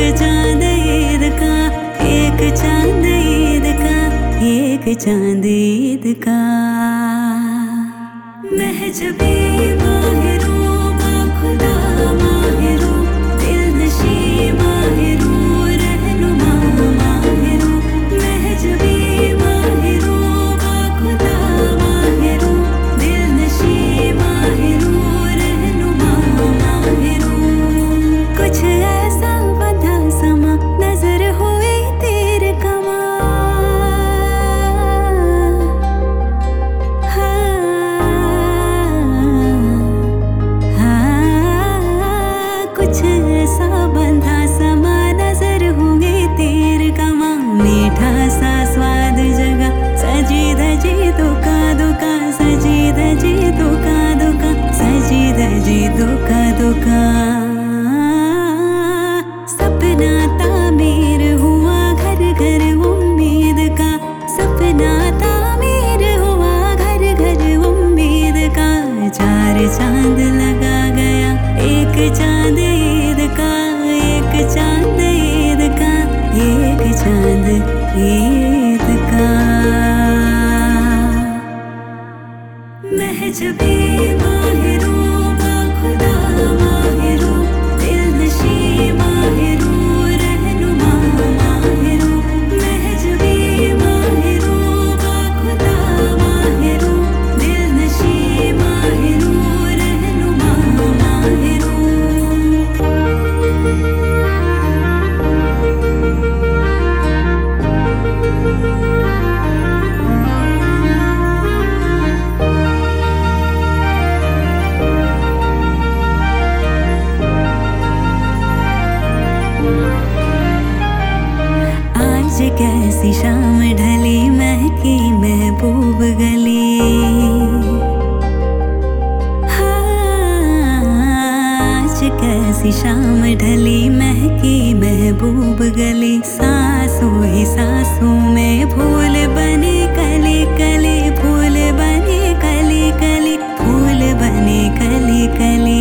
चांद ईद का, एक चांद ईद का, एक चांद ईद का। महजबी माहिरू खुदा माहिरू, दिल नशी माहिरू, रहनुमा माहिरू। महजबी माहिरू खुदा माहिरू, दिल नशी माहिरू, रहनुमा माहिरू। कुछ ऐसा बंधा समा नजर हुई तीर कमा, कुछ ऐसा बंधा समा नजर हुई तीर कमा। मीठा सा स्वाद जगा सजी धजी दुका दुका, सजी धजी दुका दुका, सजी धजी दुका दुका। सपना तामीर हुआ घर घर उम्मीद का, सपना तामीर हुआ घर घर उम्मीद का। चार चांद लगा गया एक चांद ईद का, एक चांद ईद का, एक चांद ईद का। महजबी माहिरू खुदा माहिरू, दिल नशी माहिरू, रहनुमा माहिरू। महजबी माहिरू खुदा माहिरू, दिल नशी माहिरू, रहनुमा माहिरू। आज कैसी शाम ढली महकी महबूब गली, हाँ, आज कैसी शाम ढली महकी महबूब गली। सांसों ही सांसों में फूल बने कली कली, फूल बने कली कली, फूल बने कली कली।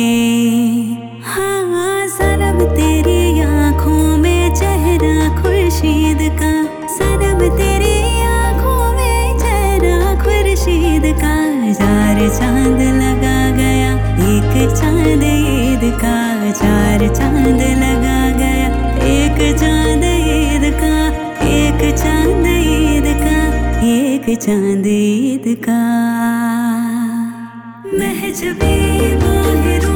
हाँ, सनम तेरी आँखों में चेहरा खुर्शीद का, सनम तेरी आँखों में चेहरा खुर्शीद का। चार चांद लगा गया एक चांद ईद का, चार चांद लगा गया एक चांद ईद का, एक चांद ईद का, एक चांद ईद का। महजबी माहिरू